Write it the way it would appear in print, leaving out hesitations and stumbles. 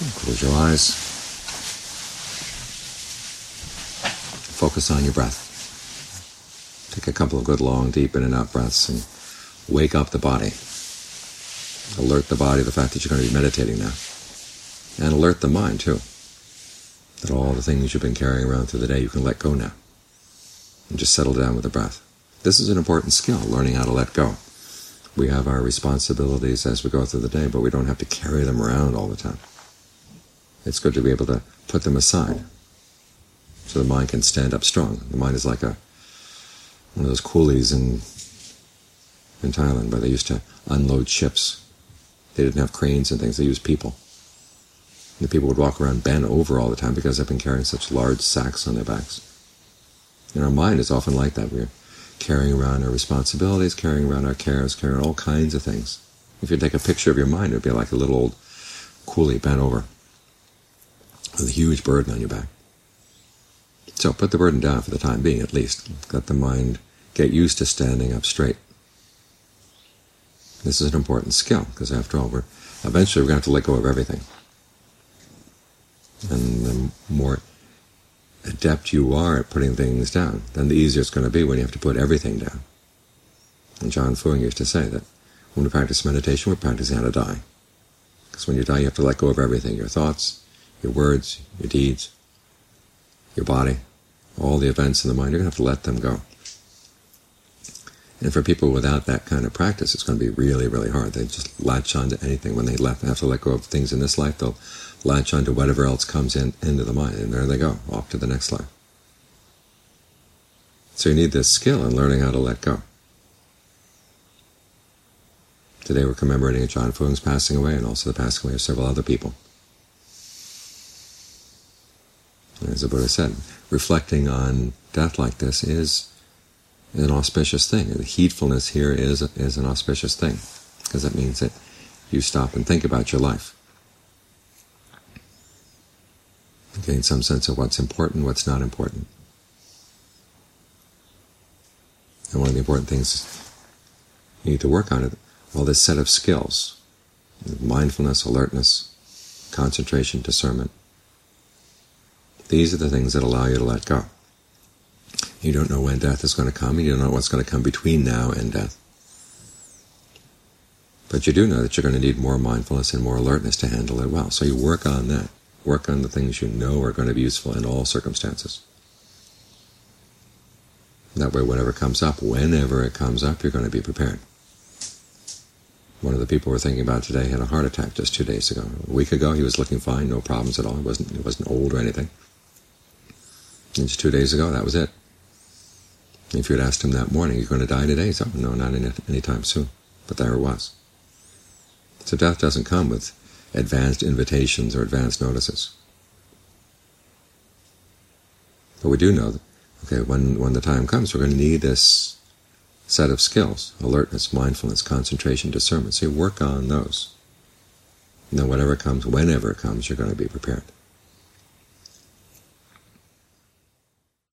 Close your eyes. Focus on your breath. Take a couple of good long deep in and out breaths and wake up the body. Alert the body of the fact that you're going to be meditating now. And alert the mind too, that all the things you've been carrying around through the day you can let go now. And just settle down with the breath. This is an important skill, learning how to let go. We have our responsibilities as we go through the day, but we don't have to carry them around all the time. It's good to be able to put them aside so the mind can stand up strong. The mind is like one of those coolies in Thailand where they used to unload ships. They didn't have cranes and things, they used people. And the people would walk around bent over all the time because they've been carrying such large sacks on their backs. And our mind is often like that. We're carrying around our responsibilities, carrying around our cares, carrying around all kinds of things. If you take a picture of your mind, it would be like a little old coolie bent over with a huge burden on your back. So put the burden down for the time being, at least. Let the mind get used to standing up straight. This is an important skill, because after all, eventually we're going to have to let go of everything. And the more adept you are at putting things down, then the easier it's going to be when you have to put everything down. And John Fung used to say that when we practice meditation, we're practicing how to die. Because when you die, you have to let go of everything, your thoughts, your words, your deeds, your body, all the events in the mind, you're going to have to let them go. And for people without that kind of practice, it's going to be really, really hard. They just latch on to anything. When they have to let go of things in this life, they'll latch on to whatever else comes into the mind, and there they go, off to the next life. So you need this skill in learning how to let go. Today we're commemorating John Fung's passing away, and also the passing away of several other people. And as the Buddha said, reflecting on death like this is an auspicious thing. The heedfulness here is an auspicious thing, because that means that you stop and think about your life. Gain some sense of what's important, what's not important. And one of the important things you need to work on is all this set of skills: mindfulness, alertness, concentration, discernment. These are the things that allow you to let go. You don't know when death is going to come, and you don't know what's going to come between now and death. But you do know that you're going to need more mindfulness and more alertness to handle it well. So you work on that. Work on the things you know are going to be useful in all circumstances. That way, whenever it comes up, you're going to be prepared. One of the people we're thinking about today had a heart attack just 2 days ago. A week ago, he was looking fine, no problems at all. He wasn't old or anything. And just 2 days ago, that was it. If you had asked him that morning, "You're going to die today?" He said, "Oh, no, not anytime soon." But there it was. So death doesn't come with advanced invitations or advanced notices. But we do know that, okay, when the time comes, we're going to need this set of skills: alertness, mindfulness, concentration, discernment. So you work on those. And then whenever it comes, you're going to be prepared.